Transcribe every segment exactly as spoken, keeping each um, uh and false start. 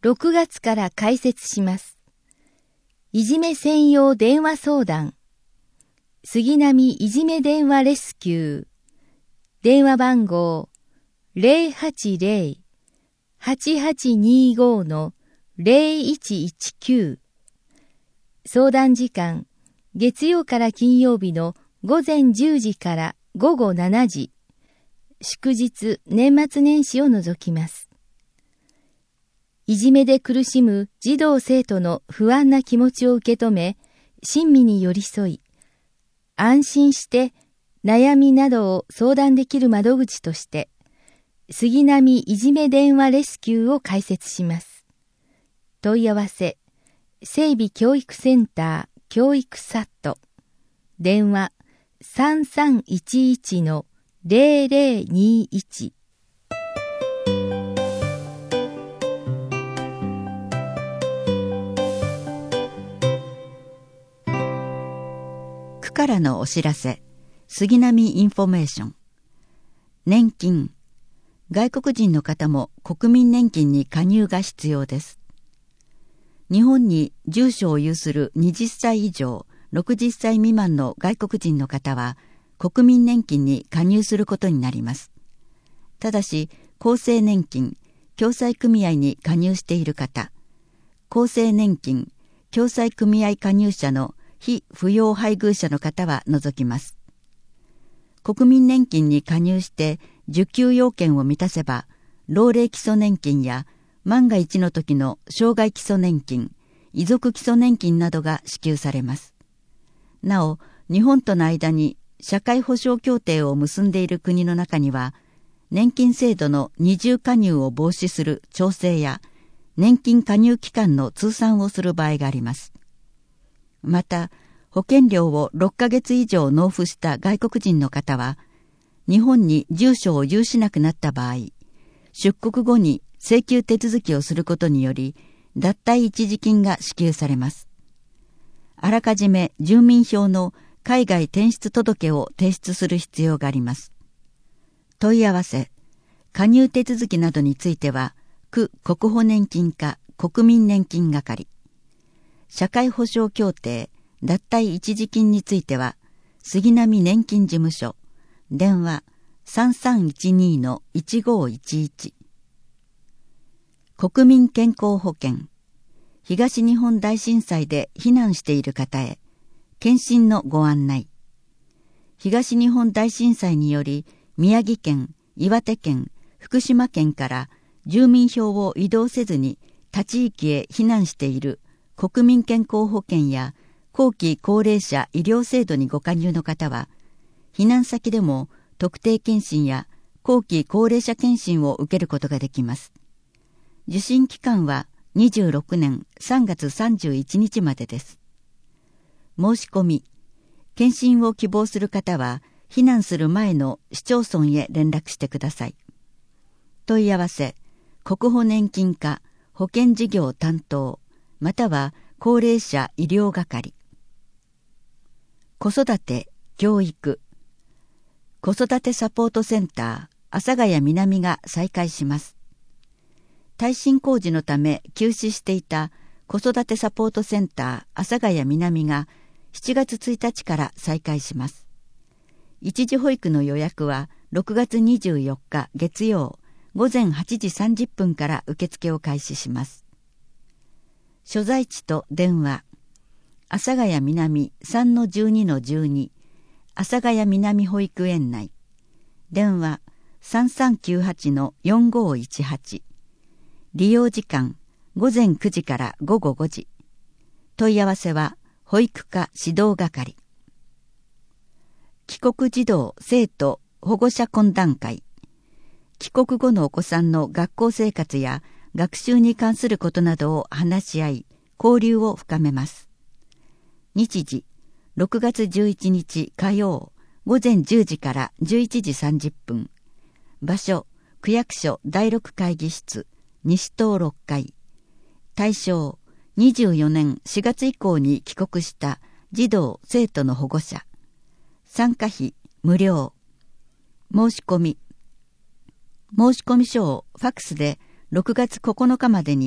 ろくがつから開設します。いじめ専用電話相談。杉並いじめ電話レスキュー。電話番号 ゼロはちゼロ はちはちにご のゼロいちいちきゅう。相談時間、月曜から金曜日のごぜんじゅうじからごごしちじ。祝日、年末年始を除きます。いじめで苦しむ児童生徒の不安な気持ちを受け止め、親身に寄り添い、安心して悩みなどを相談できる窓口として、杉並いじめ電話レスキューを開設します。問い合わせ、整備教育センター教育サット。電話 さんさんいちいち のゼロゼロにいち。 区からのお知らせ、杉並インフォメーション。年金。外国人の方も国民年金に加入が必要です。日本に住所を有するはたち以上、ろくじゅっさい未満の外国人の方は国民年金に加入することになります。ただし、厚生年金、共済組合に加入している方、厚生年金、共済組合加入者の非扶養配偶者の方は除きます。国民年金に加入して受給要件を満たせば、老齢基礎年金や万が一の時の障害基礎年金、遺族基礎年金などが支給されます。なお、日本との間に社会保障協定を結んでいる国の中には、年金制度の二重加入を防止する調整や、年金加入期間の通算をする場合があります。また、保険料をろっかげつ以上納付した外国人の方は、日本に住所を有しなくなった場合、出国後に請求手続きをすることにより、脱退一時金が支給されます。あらかじめ住民票の海外転出届を提出する必要があります。問い合わせ、加入手続きなどについては、区国保年金課国民年金係。社会保障協定脱退一時金については、杉並年金事務所、電話 さんさんいちに のいちごいちいち。国民健康保険、東日本大震災で避難している方へ、検診のご案内。東日本大震災により、宮城県、岩手県、福島県から住民票を移動せずに他地域へ避難している国民健康保険や後期高齢者医療制度にご加入の方は、避難先でも特定健診や後期高齢者健診を受けることができます。受診期間はにじゅうろくねんさんがつさんじゅういちにちまでです。申し込み、健診を希望する方は、避難する前の市町村へ連絡してください。問い合わせ、国保年金課保険事業担当、または高齢者医療係。子育て、教育。子育てサポートセンター、阿佐ヶ谷南が再開します。耐震工事のため休止していた子育てサポートセンター阿佐ヶ谷南がしちがつついたちから再開します。一時保育の予約はろくがつにじゅうよっか月曜ごぜんはちじさんじゅっぷんから受付を開始します。所在地と電話、阿佐ヶ谷南 さんのじゅうにのじゅうに 阿佐ヶ谷南保育園内、電話 さんさんきゅうはちのよんごいちはち。利用時間ごぜんくじからごごごじ。問い合わせは保育課指導係。帰国児童生徒保護者懇談会。帰国後のお子さんの学校生活や学習に関することなどを話し合い、交流を深めます。日時ろくがつじゅういちにち火曜ごぜんじゅうじからじゅういちじさんじゅっぷん。場所区役所だいろく会議室西棟ろっかい。対象、にじゅうよねんしがつ以降に帰国した児童・生徒の保護者。参加費、無料。申し込み。申し込み書をファックスでろくがつここのかまでに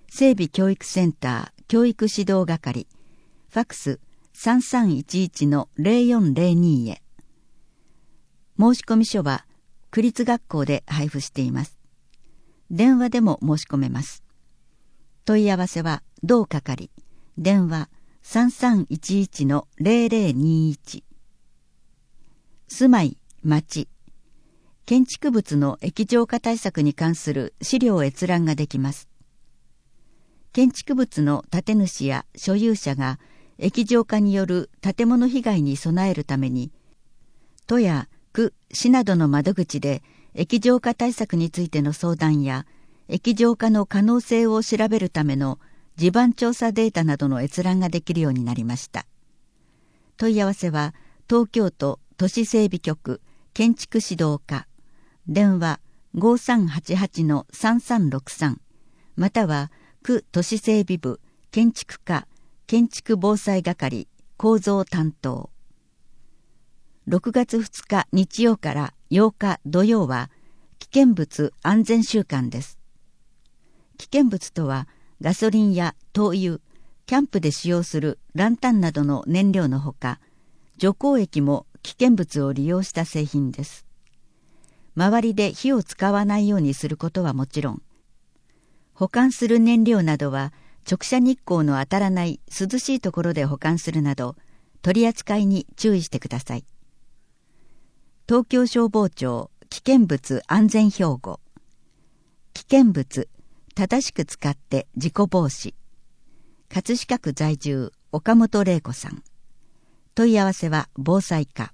整備教育センター教育指導係、ファックス さんさんいちいちのゼロよんゼロに へ。申込書は区立学校で配布しています。電話でも申し込めます。問い合わせは同係、電話 さんさんいちいちのゼロゼロにいち。住まい、町、建築物の液状化対策に関する資料閲覧ができます。建築物の建主や所有者が液状化による建物被害に備えるために、都や区、市などの窓口で液状化対策についての相談や、液状化の可能性を調べるための地盤調査データなどの閲覧ができるようになりました。問い合わせは東京都都市整備局建築指導課、電話 ごさんはちはちのさんさんろくさん、または区都市整備部建築課建築防災係構造担当。ろくがつふつか日曜からようか土曜は危険物安全週間です。危険物とはガソリンや灯油、キャンプで使用するランタンなどの燃料のほか、除光液も危険物を利用した製品です。周りで火を使わないようにすることはもちろん、保管する燃料などは直射日光の当たらない涼しいところで保管するなど、取り扱いに注意してください。東京消防庁危険物安全標語。危険物、正しく使って事故防止。葛飾区在住、岡本玲子さん。問い合わせは防災課。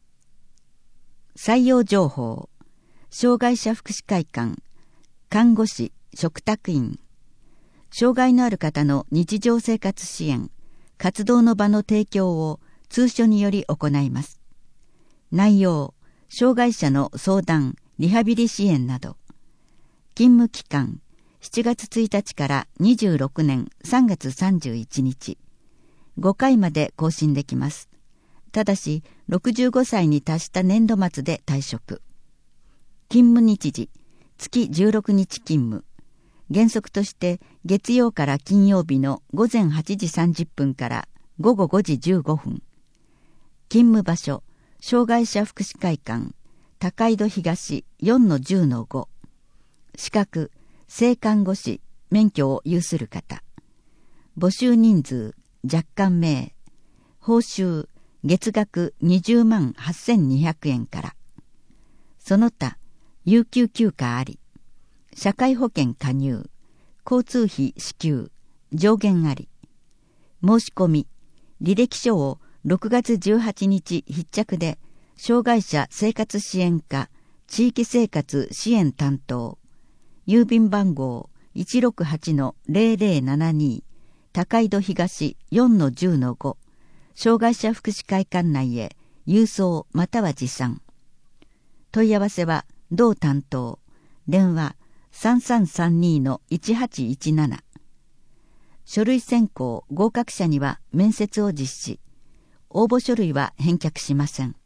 採用情報。障害者福祉会館、看護師、嘱託員。障害のある方の日常生活支援、活動の場の提供を通所により行います。内容、障害者の相談、リハビリ支援など。勤務期間、しちがつついたちからにじゅうろくねんさんがつさんじゅういちにち。ごかいまで更新できます。ただし、ろくじゅうごさいに達した年度末で退職。勤務日時、月じゅうろくにち勤務。原則として月曜から金曜日のごぜんはちじさんじゅっぷんからごごごじじゅうごふん。勤務場所、障害者福祉会館、高井戸東 よんのじゅうのご。資格、性看護師、免許を有する方。募集人数、若干名。報酬、月額にじゅうまんはっせんにひゃくえんから。その他、有給休暇あり。社会保険加入。交通費支給。上限あり。申し込み。履歴書をろくがつじゅうはちにち必着で、障害者生活支援課、地域生活支援担当。郵便番号 いちろくはちのゼロゼロななに、高井戸東 よんのじゅうのご、障害者福祉会館内へ郵送または持参。問い合わせは同担当、電話 さんさんさんにのいちはちいちなな。書類選考合格者には面接を実施。応募書類は返却しません。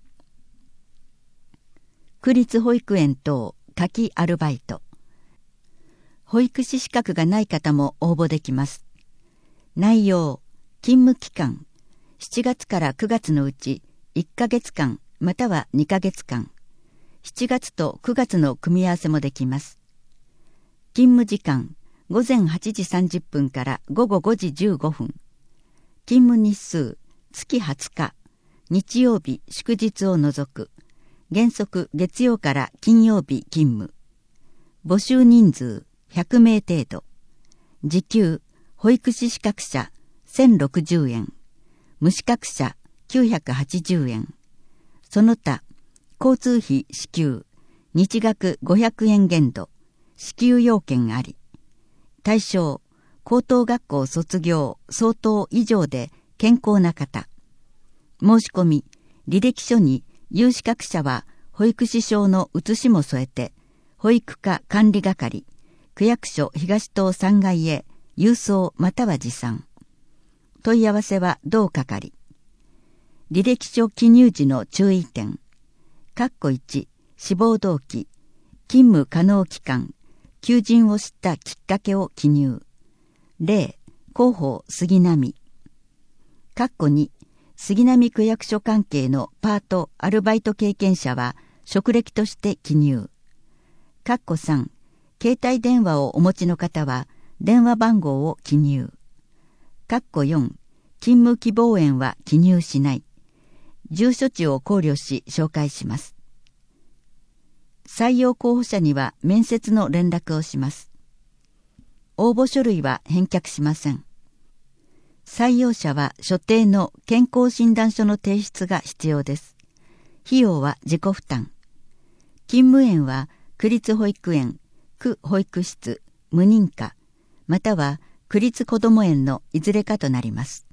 区立保育園等夏季アルバイト。保育士資格がない方も応募できます。内容、勤務期間、しちがつからくがつのうちいっかげつかんまたはにかげつかん、しちがつとくがつの組み合わせもできます。勤務時間、ごぜんはちじさんじゅっぷんからごごごじじゅうごふん。勤務日数、月はつか、日曜日、祝日を除く。原則月曜から金曜日勤務。募集人数、ひゃくめい程度。時給、保育士資格者せんろくじゅうえん。無資格者きゅうひゃくはちじゅうえん。その他、交通費支給、日額ごひゃくえん限度、支給要件あり。対象、高等学校卒業相当以上で健康な方。申し込み、履歴書に有資格者は保育士証の写しも添えて、保育課管理係、区役所東棟さんがいへ郵送または持参。問い合わせは同係。履歴書記入時の注意点。括弧いち、志望動機、勤務可能期間、求人を知ったきっかけを記入。 例、広報杉並。括弧に、杉並区役所関係のパート・アルバイト経験者は職歴として記入。括弧さん、携帯電話をお持ちの方は電話番号を記入。括弧よん、勤務希望園は記入しない。住所地を考慮し紹介します。採用候補者には面接の連絡をします。応募書類は返却しません。採用者は所定の健康診断書の提出が必要です。費用は自己負担。勤務園は区立保育園、区保育室、無認可、または区立こども園のいずれかとなります。